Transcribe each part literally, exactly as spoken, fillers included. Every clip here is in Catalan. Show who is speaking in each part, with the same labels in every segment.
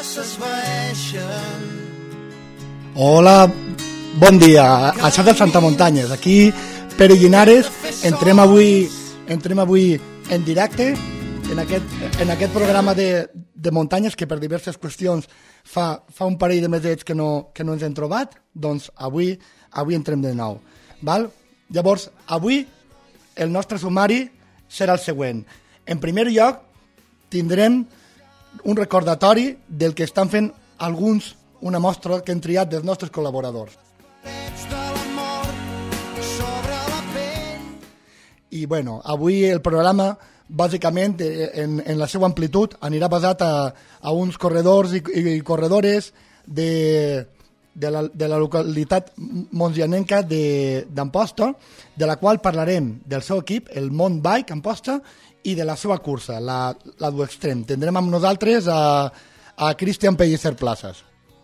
Speaker 1: s'esvaeixen.
Speaker 2: Hola, bon dia. Això és Santa Muntanyes. Aquí, Pere Llinares, entrem avui, entrem avui en directe en aquest, en aquest programa de, de muntanyes que per diverses qüestions fa, fa un parell de mesets que no, que no ens hem trobat. Doncs avui, avui entrem de nou. Val? Llavors, avui el nostre sumari serà el següent. En primer lloc, tindrem un recordatori del que estan fent alguns, una mostra que hem triat dels nostres col·laboradors. I bueno, avui el programa, bàsicament, en, en la seva amplitud, anirà basat a, a uns corredors i, i corredores de, de, la, de la localitat montsianenca d'Amposta, de, de la qual parlarem del seu equip, el Mont Bike Amposta, i de la seva cursa, la, la Duextrem. Tindrem amb nosaltres a, a Cristian Pellicer Plazas.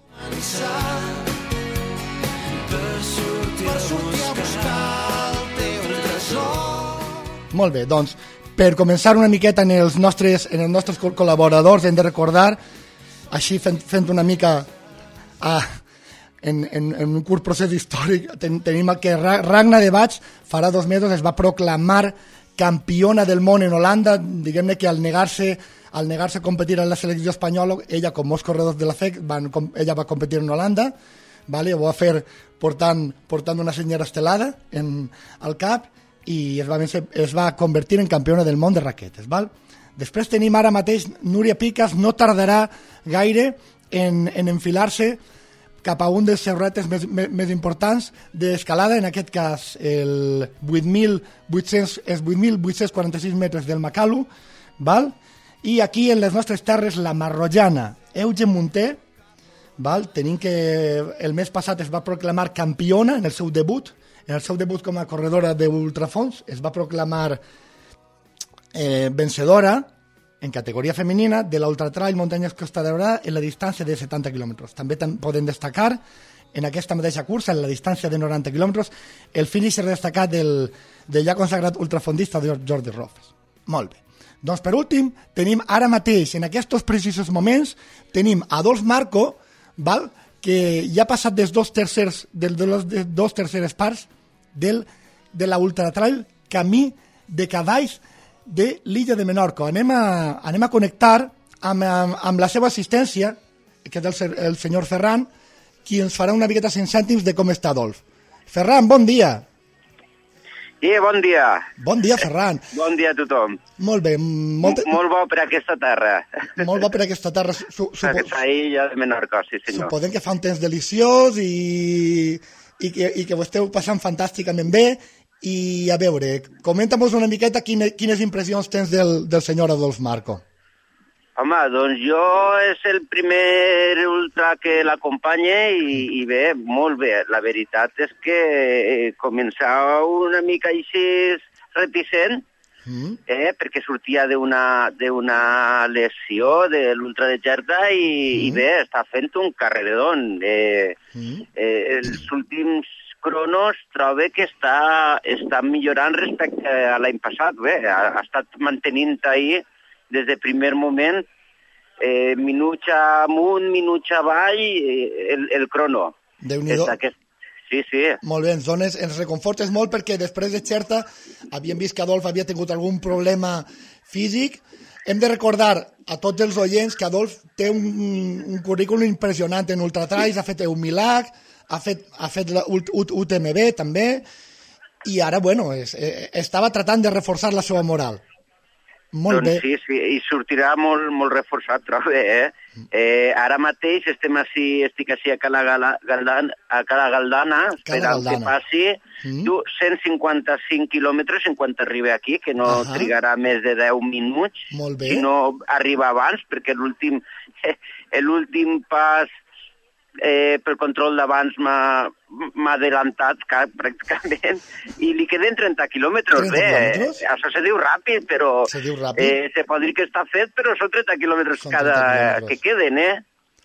Speaker 2: Molt bé, doncs, per començar una miqueta en els nostres, en els nostres col·laboradors, hem de recordar, així fent, fent una mica a, en, en, en un curt procés històric, ten, tenim que Ragna de Bach farà dos mesos es va proclamar campiona del món en Holanda, diguem-ne que al negar-se al negar-se a competir en la selecció espanyola, ella, com molts corredors de la F E C, van, ella va competir en Holanda, vale? Ho va fer portant, portant una senyora estelada en, al cap, i es va, es va convertir en campiona del món de raquetes. Val? Després tenim ara mateix Núria Picas, no tardarà gaire en, en enfilar-se cap a un dels seus retes més, més, més importants d'escalada, en aquest cas el vuit mil vuit-cents quaranta-sis metres del Makalu, val? I aquí en les nostres terres la marrojana Eugen Munté, val? Tenim que el mes passat es va proclamar campiona en el seu debut, en el seu debut com a corredora d'ultrafons, es va proclamar eh, vencedora en categoria femenina de l'Ultratrail Muntanyes Costa Daurada en la distància de setanta quilòmetres. També podem destacar en aquesta mateixa cursa, en la distància de noranta quilòmetres, el finisher destacat del, del ja consagrat ultrafondista de Jordi Rofes. Molt bé. Doncs per últim, tenim ara mateix, en aquests precisos moments, tenim Adolf Marco, val? Que ja ha passat dels dos tercers, del, de les dos terceres parts del, de la Ultratrail Camí de Cavalls de l'illa de Menorca. Anem a, anem a connectar amb, amb, amb la seva assistència, que és el, el senyor Ferran, qui ens farà una miqueta cinc cèntims de com està Adolf. Ferran, bon dia.
Speaker 3: Sí, bon dia.
Speaker 2: Bon dia, Ferran.
Speaker 3: Bon dia a tothom.
Speaker 2: Molt bé. Molt,
Speaker 3: molt bo per aquesta terra.
Speaker 2: Molt bo per aquesta terra. Su, su,
Speaker 3: aquesta illa de Menorca, sí senyor.
Speaker 2: Suposem que fa un temps deliciós i, i, que, i que ho esteu passant fantàsticament bé. I a veure, comenta'm-nos una miqueta quine, quines impressions tens del, del senyor Adolf Marco.
Speaker 3: Home, doncs jo és el primer ultra que l'acompanya i, i bé, molt bé. La veritat és que començava una mica així reticent, mm. eh, perquè sortia d'una d'una lesió de l'ultra de Gerta i, mm. i bé, està fent un carrerón. Eh, mm. eh, els últims cronos trobo que està, està millorant respecte a l'any passat. Bé, ha, ha estat mantenint ahir des del primer moment, eh, minuts amunt, minuts avall, eh, el, el crono.
Speaker 2: Déu-n'hi-do.
Speaker 3: Aquest... Sí, sí.
Speaker 2: Molt bé, ens, dones, ens reconfortes molt perquè després de Xerta havíem vist que Adolf havia tingut algun problema físic. Hem de recordar a tots els oients que Adolf té un, un currículum impressionant en ultratrails, ha fet Eumilac, ha fet, ha fet la U T M B també, i ara, bueno, és, eh, estava tratant de reforçar la seva moral. Molt
Speaker 3: doncs
Speaker 2: bé.
Speaker 3: Sí, sí, i sortirà molt, molt reforçat, trobo, eh? eh? Ara mateix estem així, estic així a Cala Galdana, a Cala Galdana, esperant que passi mm. cent cinquanta-cinc quilòmetres en quan arribi aquí, que no uh-huh. trigarà més de deu minuts, si no arriba abans, perquè l'últim l'últim pas eh, pel control d'abans m'ha adelantat pràcticament i li queden trenta quilòmetres.
Speaker 2: trenta quilòmetres?
Speaker 3: Bé, això se diu ràpid, però
Speaker 2: se, diu ràpid?
Speaker 3: Eh, se pot dir que està fet, però són trenta quilòmetres són cada trenta quilòmetres. Que queden, eh?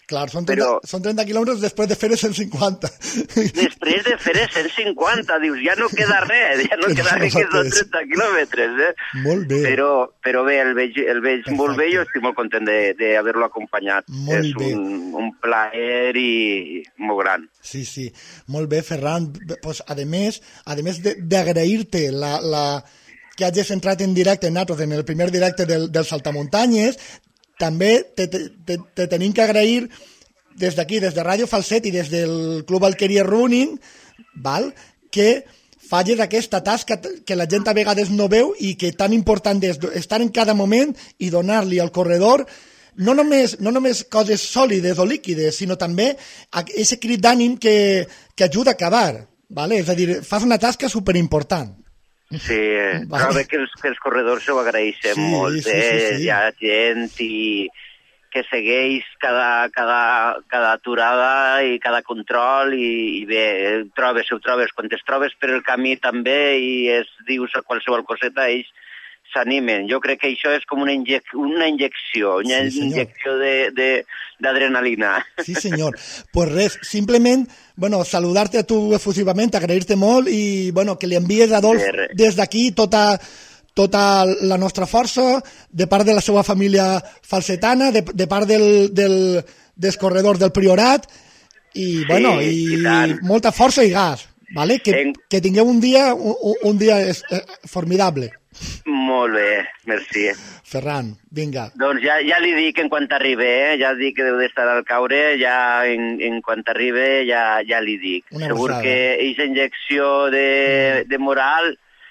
Speaker 2: Clar, són trenta, però... són trenta quilòmetres després de fer cent cinquanta.
Speaker 3: Després de fer cent cinquanta, dius, ja no queda res, ja no queda res que són trenta quilòmetres, eh?
Speaker 2: Molt bé.
Speaker 3: Però, però bé, el veig, el veig molt bé i jo estic molt content d'haver-lo acompanyat.
Speaker 2: Molt
Speaker 3: és
Speaker 2: bé.
Speaker 3: un, un plaer i, i molt gran.
Speaker 2: Sí, sí. Molt bé, Ferran. Pues, a més, a més d'agrair-te la, la, que hagis entrat en directe, nosaltres, en el primer directe del, del Saltamuntanyes, també te, te, te, te tenim que agrair des d'aquí, des de Ràdio Falset i des del Club Alqueria Running, val? Que falles aquesta tasca que la gent a vegades no veu i que tan important és estar en cada moment i donar-li al corredor no només, no només coses sòlides o líquides, sinó també aquest crit d'ànim que, que ajuda a acabar. Vale? És a dir, fas una tasca superimportant.
Speaker 3: Sí, vale. Però bé que els, que els corredors ho agraeixen sí, molt, sí, eh? Sí, sí. Hi ha gent i que segueix cada, cada, cada aturada i cada control i, i bé, trobes, ho trobes, quan es trobes per el camí també i es dius a qualsevol coseta, ells s'animen. Jo crec que això és com una, injec una injecció, una sí, injecció d'adrenalina.
Speaker 2: Sí, senyor. Pues res, simplement, bueno, saludar-te a tu efusivament, agrair-te molt i, bueno, que li envies a Adolf des d'aquí tota, tota la nostra força, de part de la seva família falsetana, de, de part del, del, dels corredors del Priorat, i, sí, bueno, i, i molta força i gas, vale? Que, en... que tingueu un dia, un, un dia es, eh, formidable.
Speaker 3: Molt bé, merci.
Speaker 2: Ferran, vinga.
Speaker 3: Doncs ja, ja li dic en quan arribi, eh? Ja dic que deu d'estar al caure, ja en, en quan arribi ja, ja li dic. Una Segur que aquesta injecció de, mm. de moral,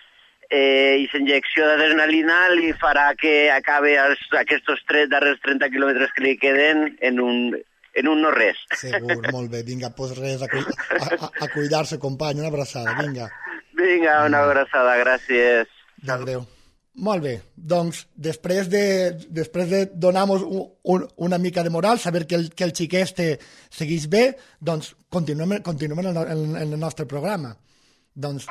Speaker 3: eh, aquesta injecció d'adrenalina li farà que acabi els, aquests tres darrers trenta quilòmetres que li queden en un, en un no res.
Speaker 2: Segur, molt bé. Vinga, pues res, a, a, a, a cuidar-se, company. Una abraçada, vinga.
Speaker 3: Vinga, una abraçada, gràcies.
Speaker 2: Adéu. Molt bé, doncs després de, després de donar-nos un, un, una mica de moral, saber que el, que el xic este segueix bé, doncs continuem, continuem en, el, en el nostre programa. Doncs...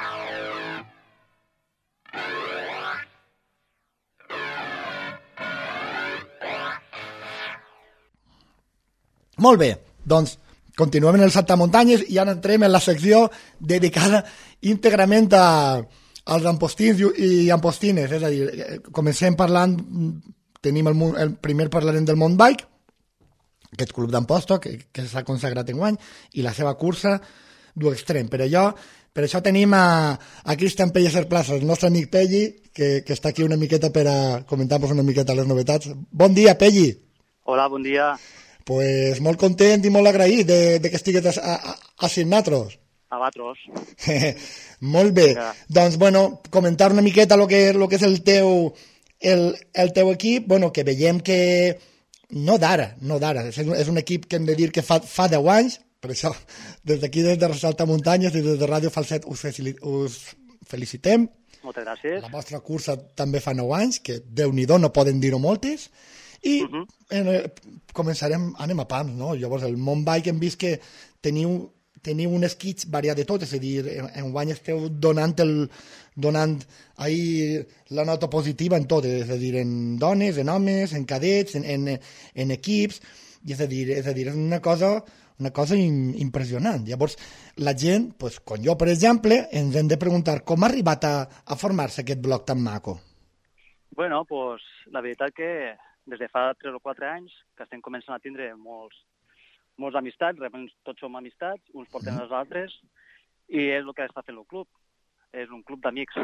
Speaker 2: Molt bé, doncs continuem en el Saltamuntanyes i ara entrem en la secció dedicada íntegrament a als ampostins i ampostines, és a dir, comencem parlant, tenim el, el primer parlarem del mountain bike, aquest club d'Amposta que, que s'ha consagrat en guany, i la seva cursa d'u extrem. Per allò, per això tenim a, a Cristian Pellecer Plaza, el nostre amic Pelli, que, que està aquí una miqueta per a comentar-nos una miqueta les novetats. Bon dia, Pelli.
Speaker 1: Hola, bon dia.
Speaker 2: Pues molt content i molt agraït de, de que estigues a, a, a Sint-Natros.
Speaker 1: A Batros.
Speaker 2: Molt bé. Ja. Doncs, bueno, comentar una miqueta el que, lo que és el teu, el, el teu equip, bueno, que veiem que no d'ara, no d'ara, és, és un equip que hem de dir que fa, fa deu anys, per això, des d'aquí, des de Saltamuntanyes i des de Ràdio Falset us, us felicitem.
Speaker 1: Moltes gràcies.
Speaker 2: La vostra cursa també fa nou anys, que Déu-n'hi-do, no poden dir-ho moltes, i uh -huh. eh, començarem, anem a pams, no? Llavors, el mountain bike hem vist que teniu teniu un esquitx variat de tot, és a dir, en, en guany esteu donant, el, donant ahí la nota positiva en tot, és a dir, en dones, en homes, en cadets, en, en, en equips, i és a dir, és a dir, és una cosa, una cosa in, impressionant. Llavors, la gent, pues, com jo, per exemple, ens hem de preguntar com ha arribat a, a formar-se aquest bloc tan maco?
Speaker 1: Bueno, pues, la veritat que des de fa tres o quatre anys que estem començant a tindre molts molts amistats, realment tots som amistats, uns porten mm. els altres, i és el que està fent el club. És un club d'amics,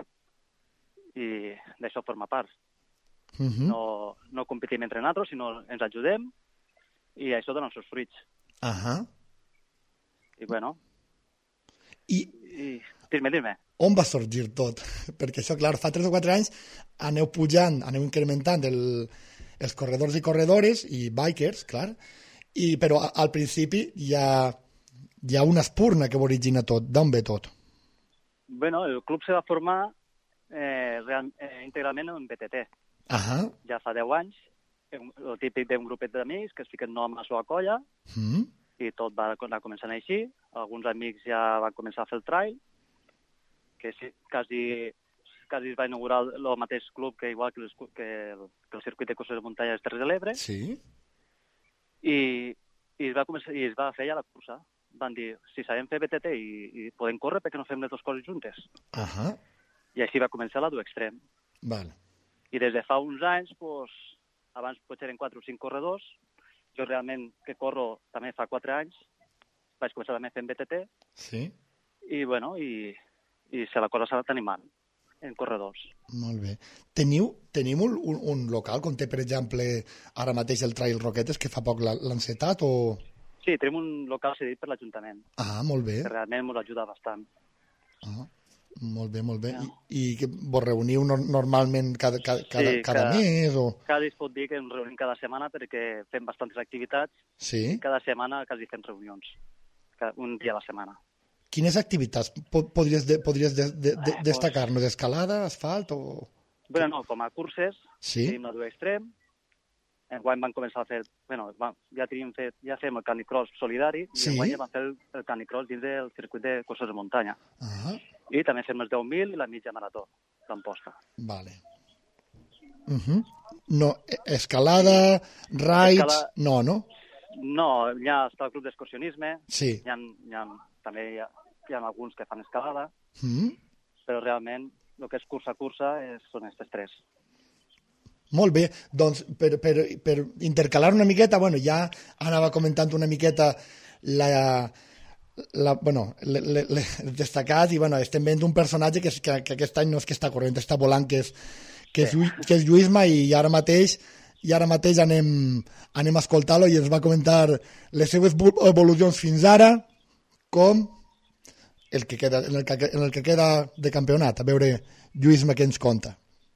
Speaker 1: i d'això forma part. Mm -hmm. No, no competim entre nosaltres, sinó ens ajudem, i això dona els seus fruits.
Speaker 2: Uh -huh.
Speaker 1: I bueno...
Speaker 2: I...
Speaker 1: I... Dir-me, dir-me.
Speaker 2: On va sorgir tot? Perquè això, clar, fa tres o quatre anys aneu pujant, aneu incrementant el, els corredors i corredores, i bikers, clar, I, però al principi hi ha, hi ha una espurna que ho origina tot. D'on ve tot?
Speaker 1: Bueno, el club se va formar eh, real, eh, íntegrament en B T T.
Speaker 2: Uh -huh.
Speaker 1: Ja fa deu anys, el típic d'un grupet d'amics que es fiquen nom a la seva colla, mm. i tot va anar començant així. Alguns amics ja van començar a fer el trail, que sí, quasi, quasi es va inaugurar el mateix club que igual que, les, que, el, que el circuit de curses de muntanya de les Terres de l'Ebre.
Speaker 2: Sí.
Speaker 1: I, i es va, començar, i es va fer ja la cursa. Van dir, si sabem fer B T T i, i podem córrer, per què no fem les dues coses juntes?
Speaker 2: Ahà.
Speaker 1: I així va començar la Duo Extrem.
Speaker 2: Vale.
Speaker 1: I des de fa uns anys, pues, abans potser eren quatre o cinc corredors, jo realment que corro també fa quatre anys, vaig començar també fent B T T,
Speaker 2: Sí.
Speaker 1: i bueno, i, i se la cosa s'ha anat animant en corredors.
Speaker 2: Molt bé. Teniu, teniu un, un, un local com té, per exemple, ara mateix el Trail Roquetes, que fa poc l'ha- l'ha encetat, o...?
Speaker 1: Sí, tenim un local cedit per l'Ajuntament,
Speaker 2: Ah, molt bé.
Speaker 1: que realment ens ajuda bastant.
Speaker 2: Ah, molt bé, molt bé.
Speaker 1: Ja.
Speaker 2: I, i que vos reuniu no, normalment cada, cada, cada,
Speaker 1: Sí,
Speaker 2: cada
Speaker 1: cada-
Speaker 2: mes, o...?
Speaker 1: Quasi es pot dir que ens reunim cada setmana perquè fem bastantes activitats.
Speaker 2: Sí?
Speaker 1: Cada setmana quasi fem reunions, cada- un dia a la setmana.
Speaker 2: Quines activitats po- podries, de, podries de, de, de,
Speaker 1: Eh,
Speaker 2: destacar-nos? Escalada, asfalt o...?
Speaker 1: Bé, no, com a curses,
Speaker 2: Sí?
Speaker 1: tenim la Duo Extrem. Enguany van començar a fer... Bueno, va, ja tenim fet, ja fem el canicross solidari,
Speaker 2: Sí.
Speaker 1: i enguany vam fer el, el canicross dins del circuit de curses de muntanya.
Speaker 2: Ah,
Speaker 1: I també fem els deu mil i la mitja marató d'Amposta.
Speaker 2: vale. Uh -huh. No, e- escalada, rides...
Speaker 1: Escala-
Speaker 2: No, no?
Speaker 1: No, ja està el club d'excursionisme,
Speaker 2: Sí.
Speaker 1: hi ha, hi ha, també hi ha, hi ha alguns que fan escalada,
Speaker 2: Mm?
Speaker 1: però realment el que és cursa-cursa és, són aquestes tres.
Speaker 2: Molt bé, doncs per, per, per intercalar una miqueta, bueno, ja anava comentant una miqueta la, la, bueno, le, le, le, destacat i bueno, estem veient un personatge que, és, que, que aquest any no és que està corrent, està volant, que és, que és, Lluís- que és Lluïsma i ara mateix i ara mateix anem, anem a escoltar-lo i ens va comentar les seves vo- evolucions fins ara com el que queda, en, el que, en el que queda de campionat. A veure, Lluïsma, què ens conta.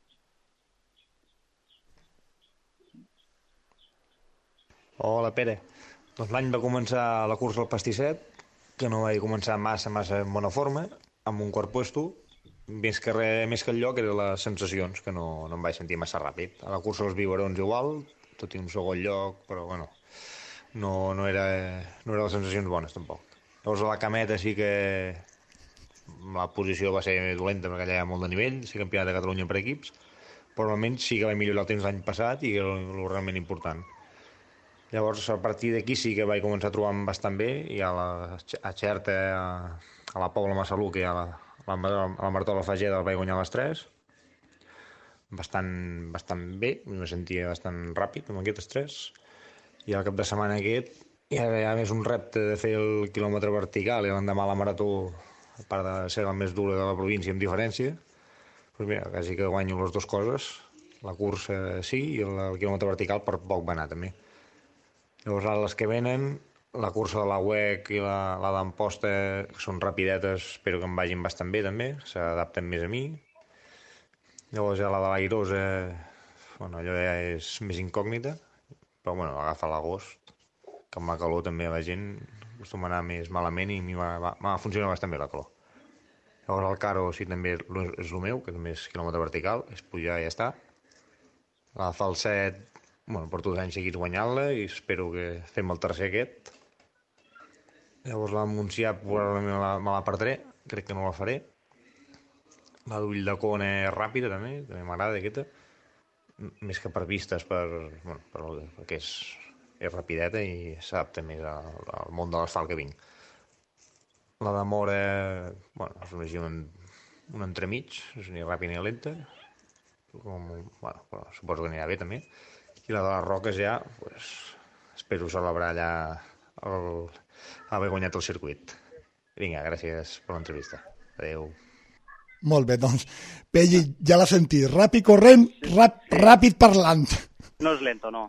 Speaker 4: Hola, Pere. Doncs l'any va començar la cursa al pastisset, que no vaig començar massa, massa en bona forma, amb un quart puesto. Més que, re, més que el lloc eren les sensacions, que no, no em vaig sentir massa ràpid. A la cursa dels biberons igual, tot i un segon lloc, però bueno, no, no, era, no eren les sensacions bones tampoc. Llavors a la cameta sí que la posició va ser dolenta perquè allà hi ha molt de nivell, ser campionat de Catalunya per equips, però almenys sí que va millorar el temps l'any passat i era el, el realment important. Llavors, a partir d'aquí sí que vaig començar a trobar-me bastant bé, i a, la, a Xerta, a, a la Pobla Massaluc i a la, a la, a la Marató de la Fageda el vaig guanyar a les tres, bastant, bastant bé, me sentia bastant ràpid amb aquestes tres, i al cap de setmana aquest hi ha, hi ha més un repte de fer el quilòmetre vertical i l'endemà la Marató, a part de ser la més dura de la província amb diferència, doncs mira, quasi que guanyo les dues coses, la cursa sí i el, el quilòmetre vertical per poc va anar també. Llavors, ara les que venen, la cursa de la U E C i la, la d'Amposta, que són rapidetes, espero que em vagin bastant bé també, s'adapten més a mi. Llavors, ja la de l'Airosa, bueno, allò ja és més incògnita, però bueno, agafa l'agost, que amb la calor també la gent acostuma a anar més malament i a mi m'ha funcionat bastant bé la calor. Llavors, el Caro sí també és el meu, que també és quilòmetre vertical, és pujar i ja està. La Falset, bueno, porto dos anys seguits guanyant-la i espero que fem el tercer aquest. Llavors la Montsià probablement me la, me la perdré, crec que no la faré. La d'Ull de Cona és ràpida també, també m'agrada aquesta. Més que per vistes, per, bueno, per, perquè és, és rapideta i s'adapta més al, al món de l'asfalt que vinc. La de Mora, bueno, és una, un, un entremig, és ni ràpida ni lenta. Com, bueno, però suposo que anirà bé també. I la de les Roques ja, pues, espero celebrar allà el, haver guanyat el circuit. Vinga, gràcies per l'entrevista. Adéu.
Speaker 2: Molt bé, doncs, Pelli, ja l'ha sentit. Ràpid corrent, rap, ràpid parlant.
Speaker 1: No és lento, no.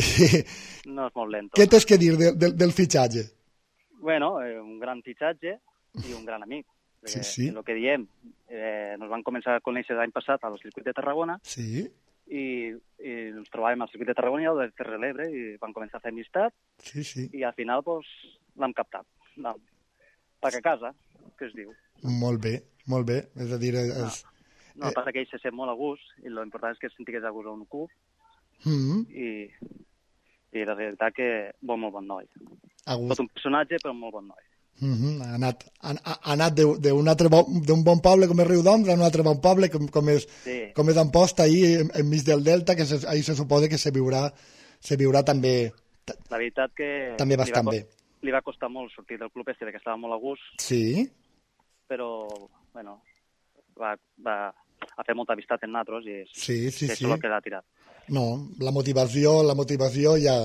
Speaker 1: No és molt lento.
Speaker 2: Què tens que dir de, de, del fitxatge?
Speaker 1: Bueno, eh, un gran fitxatge i un gran amic.
Speaker 2: Sí, sí.
Speaker 1: El que diem, eh, nos van començar a conèixer l'any passat al circuit de Tarragona,
Speaker 2: Sí,
Speaker 1: i, i ens trobàvem al circuit de Tarragona i al de Terre l'Ebre i van començar a fer amistat
Speaker 2: sí, sí.
Speaker 1: i al final pues, l'hem captat. Vam. Pac a casa, que es diu.
Speaker 2: Molt bé, molt bé. És a dir, és...
Speaker 1: No, el que passa que ell se sent molt a gust i l'important és que es sentigués a gust a un club
Speaker 2: Mm,
Speaker 1: i, i la realitat que bon, molt bon noi.
Speaker 2: a gust.
Speaker 1: Tot un personatge, però molt bon noi.
Speaker 2: Mm -hmm. Ha anat, ha, ha anat d'un altre bon, d'un bon poble com és Riudoms a un altre bon poble com, com és,
Speaker 1: Sí.
Speaker 2: com és Amposta, ahí enmig del Delta, que se, ahí se suposa que se viurà, se viurà també,
Speaker 1: La veritat que...
Speaker 2: També bastant
Speaker 1: li va,
Speaker 2: bé.
Speaker 1: Li va costar molt sortir del club este, que estava molt a gust.
Speaker 2: Sí?
Speaker 1: Però, bueno, va, va a fer molta amistat en nosaltres i és,
Speaker 2: sí, sí,
Speaker 1: és
Speaker 2: sí.
Speaker 1: el que l'ha tirat.
Speaker 2: No, la motivació, la motivació ja,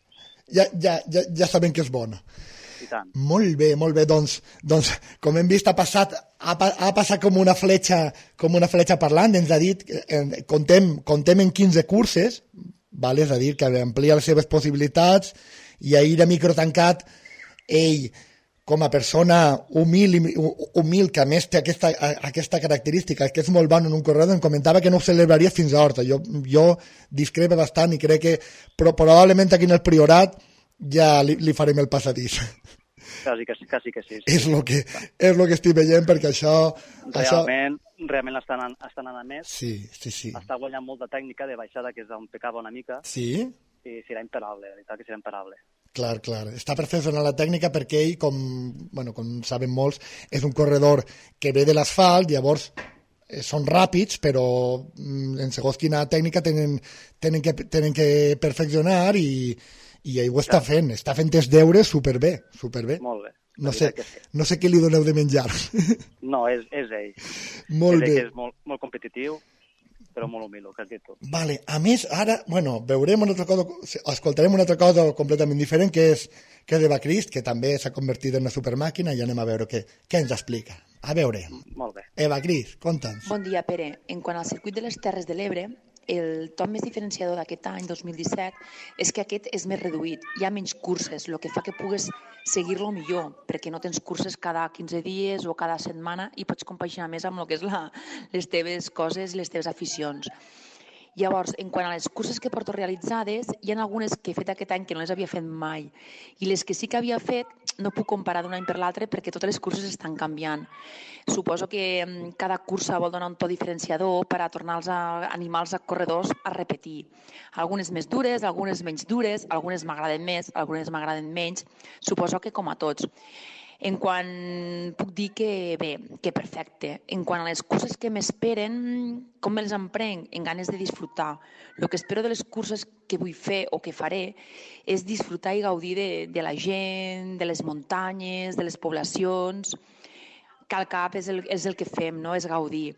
Speaker 2: ja, ja, ja, ja sabem que és bona.
Speaker 1: I tant.
Speaker 2: Molt bé, molt bé. Doncs, doncs com hem vist, ha passat, ha, ha passat com una fletxa, com una fletxa parlant. Ens ha dit, eh, contem, contem en quinze curses, vale? És a dir, que amplia les seves possibilitats, i ahir a micro tancat, ell, com a persona humil, humil que a més té aquesta, aquesta característica, que és molt bon en un corredor, em comentava que no ho celebraria fins a Horta. Jo, jo discrepo bastant i crec que però, probablement aquí en el Priorat ja li, li farem el passadís.
Speaker 1: Quasi que, quasi que sí. sí.
Speaker 2: És el que, és lo que estic veient, perquè això...
Speaker 1: Realment,
Speaker 2: això...
Speaker 1: realment estan, estan anant a més.
Speaker 2: Sí, sí, sí.
Speaker 1: Està guanyant molta tècnica de baixada, que és on pecava una mica.
Speaker 2: Sí?
Speaker 1: I serà imparable, la veritat que serà imparable.
Speaker 2: Clar, clar. Està perfeccionant la tècnica perquè ell, com, bueno, com saben molts, és un corredor que ve de l'asfalt, llavors eh, són ràpids, però mm, en segons quina tècnica tenen, tenen, que, tenen que perfeccionar i, i ell ho està fent. Està fent els deures superbé, superbé.
Speaker 1: Molt bé.
Speaker 2: No sé,
Speaker 1: sí.
Speaker 2: no sé què li doneu de menjar.
Speaker 1: No, és, és ell.
Speaker 2: Molt
Speaker 1: és
Speaker 2: bé.
Speaker 1: ell que és molt, molt competitiu, però molt humil, que has dit tu.
Speaker 2: Vale. A més, ara, bueno, veurem una altra cosa, escoltarem una altra cosa completament diferent, que és que és Eva Crist, que també s'ha convertit en una supermàquina, i anem a veure què, què ens explica. A veure.
Speaker 1: Molt bé.
Speaker 2: Eva Crist, conta'ns.
Speaker 5: Bon dia, Pere. En quant al circuit de les Terres de l'Ebre, el tom més diferenciador d'aquest any, dos mil disset, és que aquest és més reduït. Hi ha menys curses, el que fa que pugues seguir-lo millor, perquè no tens curses cada quinze dies o cada setmana i pots compaginar més amb el que és la, les teves coses i les teves aficions. Llavors, en quant a les curses que porto realitzades, hi ha algunes que he fet aquest any que no les havia fet mai. I les que sí que havia fet no puc comparar d'un any per l'altre perquè totes les curses estan canviant. Suposo que cada cursa vol donar un to diferenciador per a tornar els a, animar els corredors a repetir. Algunes més dures, algunes menys dures, algunes m'agraden més, algunes m'agraden menys. Suposo que com a tots. En quant puc dir que bé, que perfecte. En quant a les curses que m'esperen, com me les emprenc? En ganes de disfrutar. El que espero de les curses que vull fer o que faré és disfrutar i gaudir de, de la gent, de les muntanyes, de les poblacions, que al cap és el, és el que fem, no? És gaudir.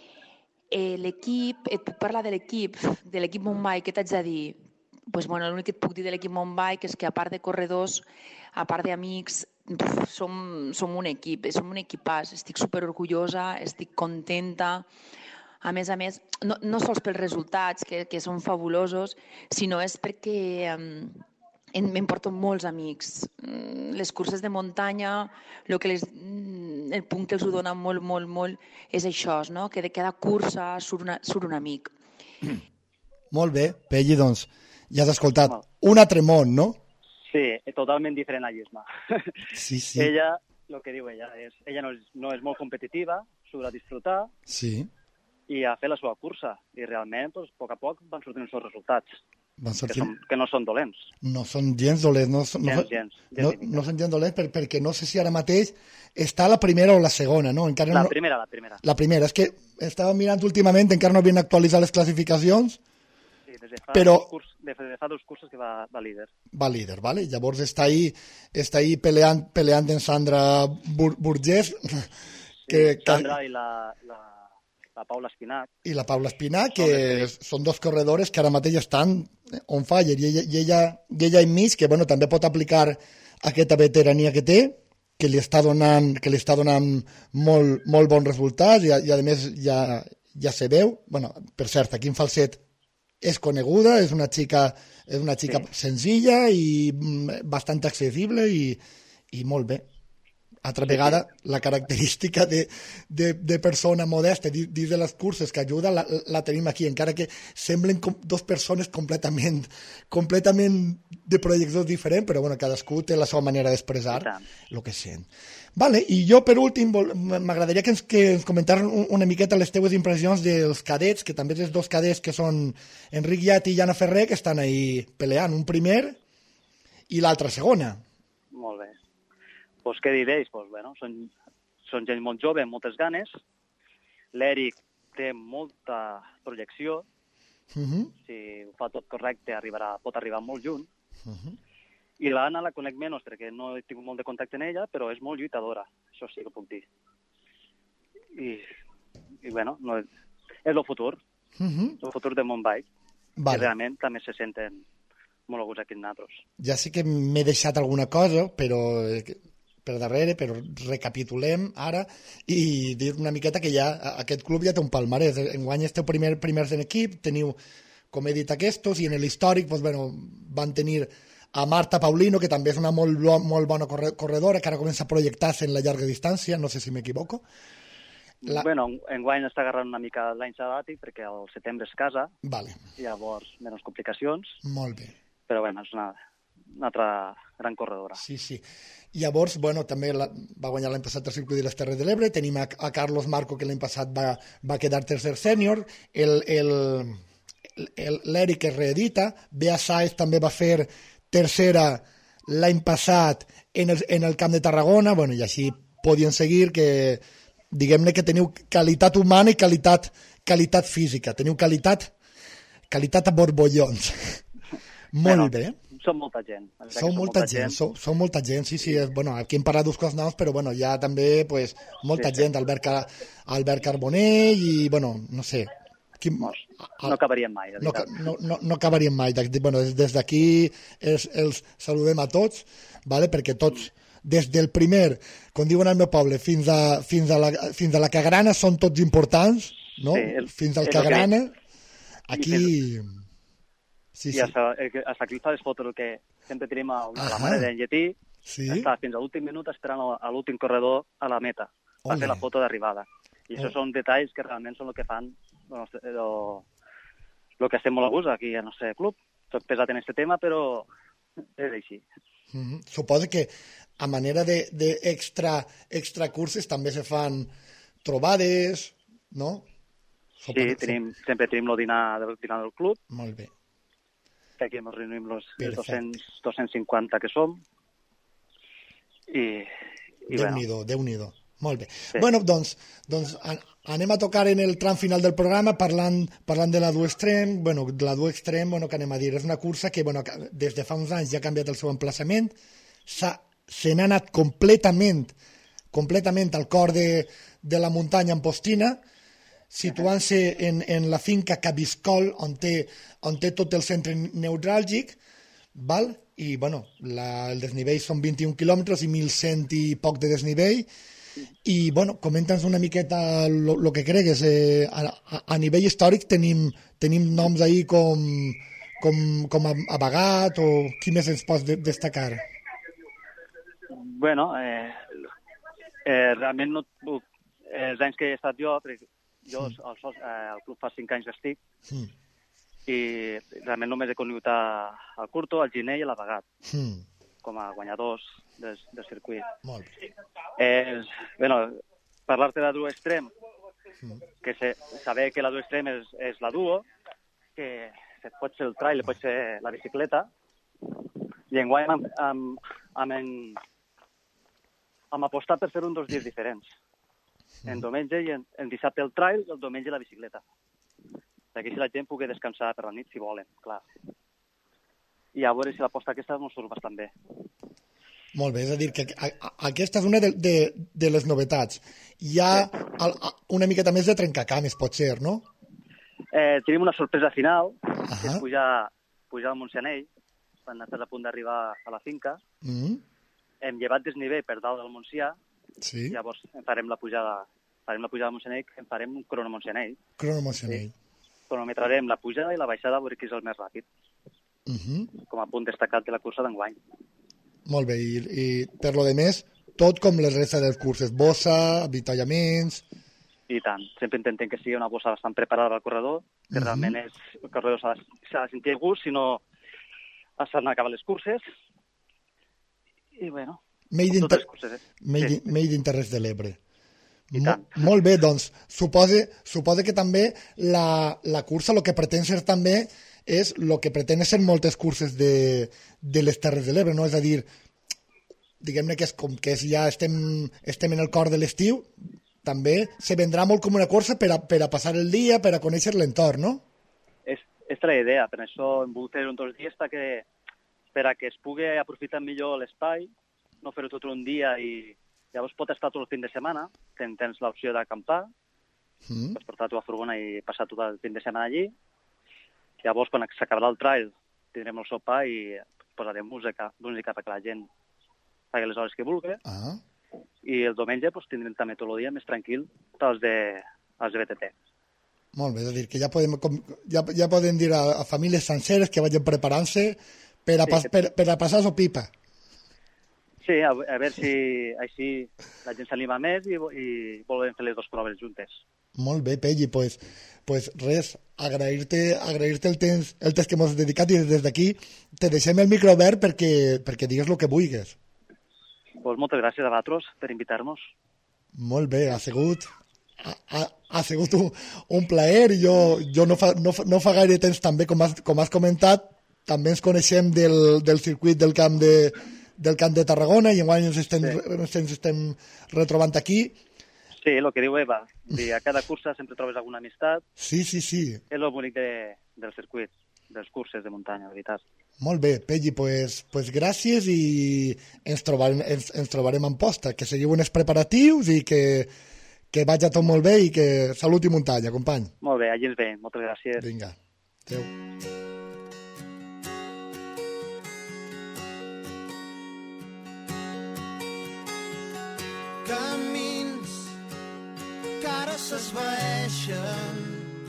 Speaker 5: Eh, l'equip, et puc parlar de l'equip, de l'equip Mounbike, què t'haig de dir? Pues, bueno, l'únic que et puc dir de l'equip Mounbike és que a part de corredors, a part d'amics, som, som un equip, som un equipàs. Estic superorgullosa, estic contenta. A més a més, no, no sols pels resultats, que, que són fabulosos, sinó és perquè um, m'emporto molts amics. Les curses de muntanya, el, que les, el punt que els ho dona molt, molt, molt, és això, no? Que de cada cursa surt, una, surt un amic.
Speaker 2: Mm. Molt bé, Pelli, doncs, ja has escoltat un altre món, no?
Speaker 1: Sí, totalment diferent a Llisma.
Speaker 2: Sí, sí.
Speaker 1: Ella, el que diu ella, és, ella no és, no és molt competitiva, surt a disfrutar
Speaker 2: sí.
Speaker 1: i a fer la seva cursa. I realment, doncs, a poc a poc van sortint els seus resultats,
Speaker 2: van sortir...
Speaker 1: que, són, que no són dolents.
Speaker 2: No són gens dolents. No, són,
Speaker 1: gens,
Speaker 2: no,
Speaker 1: gens, gens
Speaker 2: no, no són gens dolents per, perquè no sé si ara mateix està la primera o la segona, no? Encara
Speaker 1: la
Speaker 2: no...
Speaker 1: primera, la primera.
Speaker 2: La primera. És que estava mirant últimament, encara no havien actualitzat les classificacions,
Speaker 1: Des de fa,
Speaker 2: però
Speaker 1: dos curs, des de fa dos cursos que va, va líder.
Speaker 2: Va líder, vale? Llavors està ahí, està ahí peleant, peleant en Sandra Bur Burgés, que,
Speaker 1: sí, Sandra que, i la, la, la Paula Espinac.
Speaker 2: I la Paula Espinac, que no, són dos corredores que ara mateix estan on fire, i ella, i ella, i ella enmig, que bueno, també pot aplicar aquesta veterania que té, que li està donant, que li està donant molt, molt bons resultats, i, i a més ja, ja se veu. Bueno, per cert, aquí en Falset és coneguda, és una xica, és una xica sí. senzilla i bastant accessible i, i molt bé. Altra sí, vegada, sí. la característica de, de, de persona modesta dins de les curses que ajuda la, la tenim aquí, encara que semblen com dos persones completament, completament de projeccions diferents, però bueno, cadascú té la seva manera d'expressar el que sent. Vale, i jo per últim m'agradaria que ens, que ens comentaran una miqueta les teues impressions dels cadets, que també els dos cadets que són Enric Llat i Jana Ferrer, que estan ahí peleant, un primer i l'altre segona.
Speaker 1: Molt bé. Pues què diré? Pues, bueno, són, són gent molt jove, amb moltes ganes. L'Eric té molta projecció. Uh-huh. Si ho fa tot correcte, arribarà, pot arribar molt lluny. Uh-huh. I l'Anna la conec menys perquè no he tingut molt de contacte amb ella, però és molt lluitadora, això sí que puc dir. I, i bueno, no, és el futur, uh -huh. el futur de Mountain Bike, vale. Que realment també se senten molt a gust aquí amb nosaltres.
Speaker 2: Ja sé que m'he deixat alguna cosa, però per darrere, però recapitulem ara i dir una miqueta que ja aquest club ja té un palmarès. Enguany esteu primer, primers en equip, teniu, com he dit, aquests, i en l'històric doncs, bueno, van tenir a Marta Paulino, que també és una molt, molt bona corredora, que ara comença a projectar-se en la llarga distància, no sé si m'equivoco.
Speaker 1: La... Bueno, enguany està agarrant una mica l'any sabàtic, perquè al setembre es casa,
Speaker 2: vale.
Speaker 1: I llavors menys complicacions.
Speaker 2: Molt bé.
Speaker 1: Però bueno, és una, una altra gran corredora.
Speaker 2: Sí, sí. Llavors, bueno, també la, va guanyar l'any passat el circuit de les Terres de l'Ebre, tenim a, a Carlos Marco, que l'any passat va, va quedar tercer sènior, el, el, el, l'Eric es reedita, Bea Sáez també va fer tercera l'any passat en el, en el Camp de Tarragona, bueno, i així podien seguir, que diguem-ne que teniu qualitat humana i qualitat, qualitat física, teniu qualitat, qualitat a borbollons. Molt bueno, bé.
Speaker 1: Som molta gent.
Speaker 2: Som molta, molta gent, gent. Som, som molta gent, sí, sí. És, bueno, aquí hem parlat dos coses noves, però bueno, hi ha també pues, molta sí, gent, sí. Albert, Car Albert Carbonell i, bueno, no sé.
Speaker 1: Qui, no, no acabaríem mai, de
Speaker 2: no, no, no, no acabaríem mai. Bueno, des d'aquí els, els saludem a tots, vale? Perquè tots, des del primer, com diuen al meu poble, fins a, fins a, la, fins a la Cagrana són tots importants, no? Sí, el, fins al Cagrana, aquí...
Speaker 1: Sí, sí. I hasta, hasta aquí fa les fotos que sempre tenim a, a la mare d'en Lletí, sí? Està fins a l'últim minut esperant a, a l'últim corredor a la meta, per fer la foto d'arribada. I això oh. són detalls que realment són el que fan el que estem molt a gust aquí al nostre club. Soc pesat en aquest tema, però és així.
Speaker 2: Mm-hmm. Suposo que a manera d'extra de, de extra curses també se fan trobades, no?
Speaker 1: Suposo sí, tenim, sí, sempre tenim el dinar, el dinar del club.
Speaker 2: Molt bé.
Speaker 1: Aquí ens reunim els doscents, dos-cents cinquanta que som. I, i
Speaker 2: Déu-n'hi-do, bueno. Déu-n'hi-do. Molt bé. Sí. Bueno, doncs, doncs anem a tocar en el tram final del programa parlant, parlant de la Duo Extreme. Bueno, de la Duo Extreme, bueno, que anem a dir, és una cursa que bueno, des de fa uns anys ja ha canviat el seu emplaçament, se n'ha anat completament, completament al cor de, de la muntanya Ampostina, situant-se en, en la finca Cabiscol, on té, on té tot el centre neuràlgic, val? I bueno, la, el desnivell són vint-i-un quilòmetres i mil cent i poc de desnivell. I, bueno, comenta'ns una miqueta el que cregues. Eh, a, a, a nivell històric tenim, tenim noms ahí com, com, com Abagat, o qui més ens pots de, destacar?
Speaker 1: Bueno, eh, eh, realment no, els anys que he estat jo, perquè jo sí. al, eh, al club fa cinc anys que estic, sí. I realment només he conegut al Curto, al Giné i a l'Abagat, sí. com a guanyadors del, del circuit.
Speaker 2: Molt bé.
Speaker 1: Eh, bueno, parlar-te de la Duo Extreme, sí. que se, saber que la Duo Extreme és, és la Duo, que pot ser el trail, pot ser la bicicleta, i enguany hem, hem, hem, hem apostat per fer un dos dies diferents. Sí. En diumenge i en, en dissabte el trail i el diumenge la bicicleta. Aquí si la gent pugui descansar per la nit, si volen, clar. I a veure si l'aposta aquesta no surt bastant bé.
Speaker 2: Molt bé, és a dir, que a, a, aquesta és una de, de, de les novetats. Hi ha sí. a, a, una miqueta més de trencacames, pot ser, no?
Speaker 1: Eh, tenim una sorpresa final, uh -huh. que és pujar, pujar al Montsianell, quan estàs a punt d'arribar a la finca. Uh -huh. Hem llevat desnivell per dalt del Montsià, sí. Llavors farem la pujada, farem la pujada al Montsianell, en farem un crono Montsianell.
Speaker 2: Crono Montsianell. Sí.
Speaker 1: Cronometrarem la pujada i la baixada a veure qui és el més ràpid. Uh -huh. Com a punt destacat de la cursa d'enguany.
Speaker 2: Molt bé, i, i per lo de més, tot com les restes dels curses, bossa, avitallaments...
Speaker 1: I tant, sempre intentem que sigui una bossa bastant preparada pel corredor, que uh -huh. realment és, el corredor s'ha de, de sentir a gust, si no s'han d'acabar les curses. I bueno,
Speaker 2: made
Speaker 1: totes les curses. Eh?
Speaker 2: Made, sí. Made in Terres de l'Ebre. Mo molt bé, doncs, supose, supose que també la, la cursa el que pretén ser també és el que pretén ser moltes curses de, de les Terres de l'Ebre, no? És a dir, diguem-ne que és com que és, ja estem, estem en el cor de l'estiu, també se vendrà molt com una cursa per a, per a passar el dia, per a conèixer l'entorn, no?
Speaker 1: És, és la idea, per això hem volgut fer un dos dies perquè, per a que es pugui aprofitar millor l'espai, no fer-ho tot un dia i llavors pot estar tot el fin de setmana, ten, tens l'opció d'acampar, mm. pots portar la teva furgona i passar tot el fin de setmana allí. Llavors, quan s'acabarà el trail, tindrem el sopar i posarem música, música perquè la gent faci les hores que vulgui.
Speaker 2: Ah.
Speaker 1: I el diumenge pues, tindrem també tot el dia més tranquil els de, els de B T T.
Speaker 2: Molt bé, és a dir, que ja podem, ja, ja podem dir a, a famílies senceres que vagin preparant-se per a, sí, per, per a passar-s'ho pipa.
Speaker 1: Sí, a, a veure si així la gent s'anima més i, i volem fer les dues proves juntes.
Speaker 2: Molt bé, Pelli, pues, pues res, agrair-te agrair-te el temps, el temps que m'has dedicat i des d'aquí te deixem el micro obert perquè, perquè digues el que vulguis.
Speaker 1: Pues moltes gràcies a vosaltres per invitar-nos.
Speaker 2: Molt bé, ha sigut, ha, ha, ha sigut un, un plaer. Jo, jo no, fa, no, fa, no fa gaire temps també, com has, com has comentat, també ens coneixem del, del circuit del camp de, del camp de Tarragona i enguany ens estem, sí. ens estem retrobant aquí.
Speaker 1: Sí, el que diu Eva, dir, a cada cursa sempre trobes alguna amistat.
Speaker 2: Sí, sí, sí.
Speaker 1: És el bonic de, del circuit, dels curses de muntanya, de veritat.
Speaker 2: Molt bé, Pelli, pues, pues gràcies i ens trobarem, ens, ens trobarem en posta. Que seguiu uns preparatius i que, que vagi tot molt bé i que salut i muntanya, company.
Speaker 1: Molt bé, allí ens veiem. Moltes gràcies.
Speaker 2: Vinga, adéu.
Speaker 6: Camins que ara s'esvaeixen,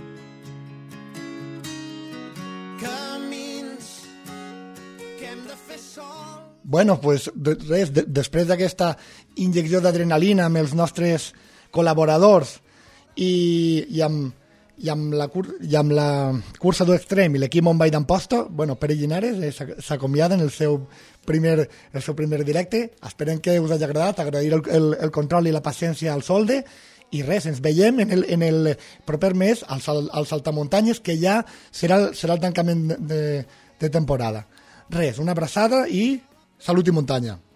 Speaker 6: camins que hem de fer sol.
Speaker 2: Bueno, pues res, de, després d'aquesta injecció d'adrenalina amb els nostres col·laboradors i, i, amb, i, amb la, i amb la cursa d'extrem i l'equip Montball d'Amposta, bueno, Pere Llinares eh, s'acomiada en el seu primer, el seu primer directe. Esperem que us hagi agradat, agrair el, el, el control i la paciència al Solde i res, ens veiem en el, en el proper mes al, al Saltamuntanyes, que ja serà, serà el tancament de, de temporada. Res, una abraçada i salut i muntanya.